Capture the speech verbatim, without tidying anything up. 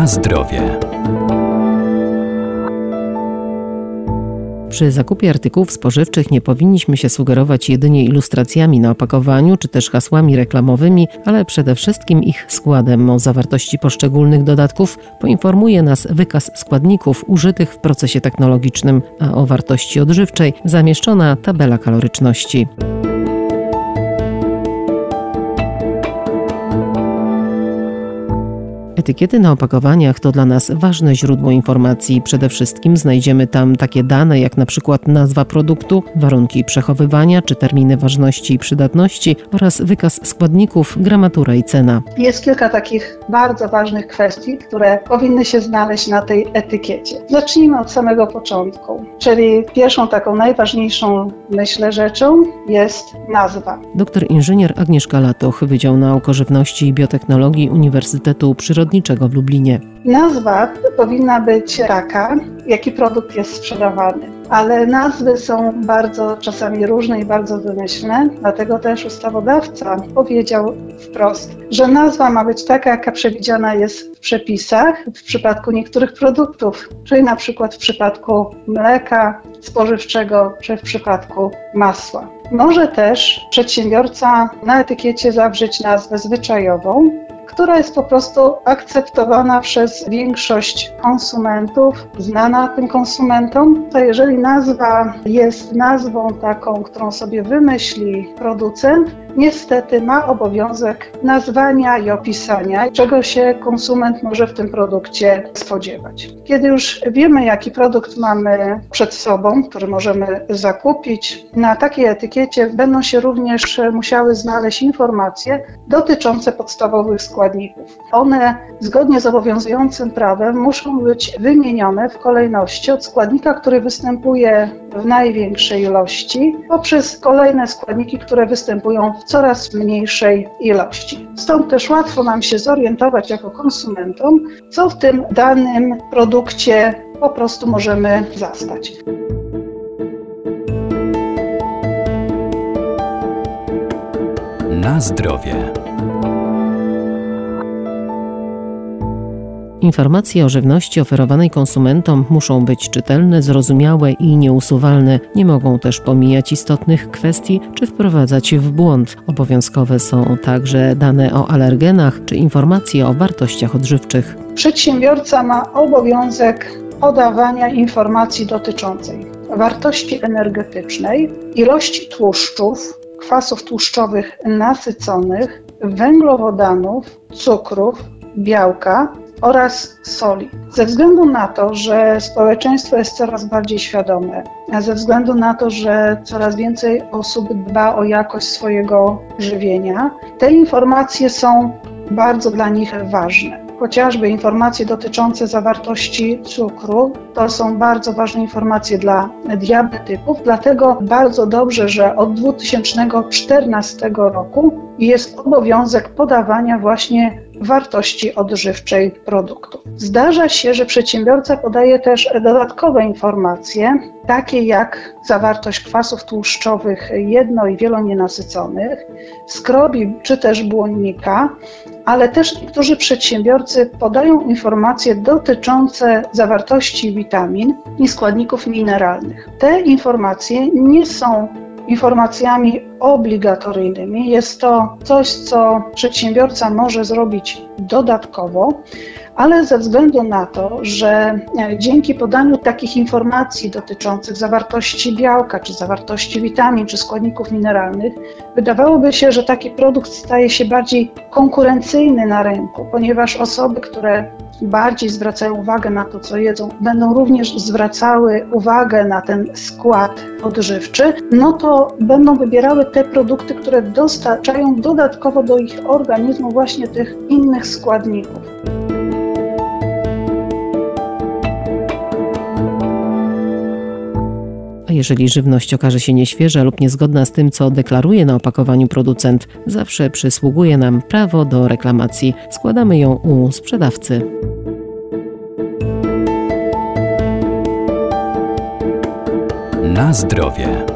Na zdrowie. Przy zakupie artykułów spożywczych nie powinniśmy się sugerować jedynie ilustracjami na opakowaniu czy też hasłami reklamowymi, ale przede wszystkim ich składem. O zawartości poszczególnych dodatków poinformuje nas wykaz składników użytych w procesie technologicznym, a o wartości odżywczej zamieszczona tabela kaloryczności. Etykiety na opakowaniach to dla nas ważne źródło informacji. Przede wszystkim znajdziemy tam takie dane jak na przykład nazwa produktu, warunki przechowywania czy terminy ważności i przydatności oraz wykaz składników, gramatura i cena. Jest kilka takich bardzo ważnych kwestii, które powinny się znaleźć na tej etykiecie. Zacznijmy od samego początku, czyli pierwszą taką najważniejszą, myślę, rzeczą jest nazwa. Doktor inżynier Agnieszka Latoch, Wydział Nauk o Żywności i Biotechnologii Uniwersytetu Przyrodniczego w Lublinie. Nazwa powinna być taka, jaki produkt jest sprzedawany, ale nazwy są bardzo czasami różne i bardzo wymyślne, dlatego też ustawodawca powiedział wprost, że nazwa ma być taka, jaka przewidziana jest w przepisach w przypadku niektórych produktów, czyli na przykład w przypadku mleka spożywczego czy w przypadku masła. Może też przedsiębiorca na etykiecie zawrzeć nazwę zwyczajową, która jest po prostu akceptowana przez większość konsumentów, znana tym konsumentom, to jeżeli nazwa jest nazwą taką, którą sobie wymyśli producent, niestety ma obowiązek nazwania i opisania, czego się konsument może w tym produkcie spodziewać. Kiedy już wiemy, jaki produkt mamy przed sobą, który możemy zakupić, na takiej etykiecie będą się również musiały znaleźć informacje dotyczące podstawowych składników. One zgodnie z obowiązującym prawem muszą być wymienione w kolejności od składnika, który występuje w największej ilości, poprzez kolejne składniki, które występują w coraz mniejszej ilości. Stąd też łatwo nam się zorientować jako konsumentom, co w tym danym produkcie po prostu możemy zastać. Na zdrowie. Informacje o żywności oferowanej konsumentom muszą być czytelne, zrozumiałe i nieusuwalne. Nie mogą też pomijać istotnych kwestii czy wprowadzać w błąd. Obowiązkowe są także dane o alergenach czy informacje o wartościach odżywczych. Przedsiębiorca ma obowiązek podawania informacji dotyczącej wartości energetycznej, ilości tłuszczów, kwasów tłuszczowych nasyconych, węglowodanów, cukrów, białka oraz soli. Ze względu na to, że społeczeństwo jest coraz bardziej świadome, a ze względu na to, że coraz więcej osób dba o jakość swojego żywienia, te informacje są bardzo dla nich ważne. Chociażby informacje dotyczące zawartości cukru, to są bardzo ważne informacje dla diabetyków, dlatego bardzo dobrze, że od dwa tysiące czternastego roku jest obowiązek podawania właśnie wartości odżywczej produktu. Zdarza się, że przedsiębiorca podaje też dodatkowe informacje, takie jak zawartość kwasów tłuszczowych jedno- i wielonienasyconych, skrobi czy też błonnika, ale też niektórzy przedsiębiorcy podają informacje dotyczące zawartości witamin i składników mineralnych. Te informacje nie są informacjami obligatoryjnymi. Jest to coś, co przedsiębiorca może zrobić dodatkowo, ale ze względu na to, że dzięki podaniu takich informacji dotyczących zawartości białka, czy zawartości witamin, czy składników mineralnych, wydawałoby się, że taki produkt staje się bardziej konkurencyjny na rynku, ponieważ osoby, które bardziej zwracają uwagę na to, co jedzą, będą również zwracały uwagę na ten skład odżywczy, no to będą wybierały te produkty, które dostarczają dodatkowo do ich organizmu właśnie tych innych składników. A jeżeli żywność okaże się nieświeża lub niezgodna z tym, co deklaruje na opakowaniu producent, zawsze przysługuje nam prawo do reklamacji. Składamy ją u sprzedawcy. Na zdrowie.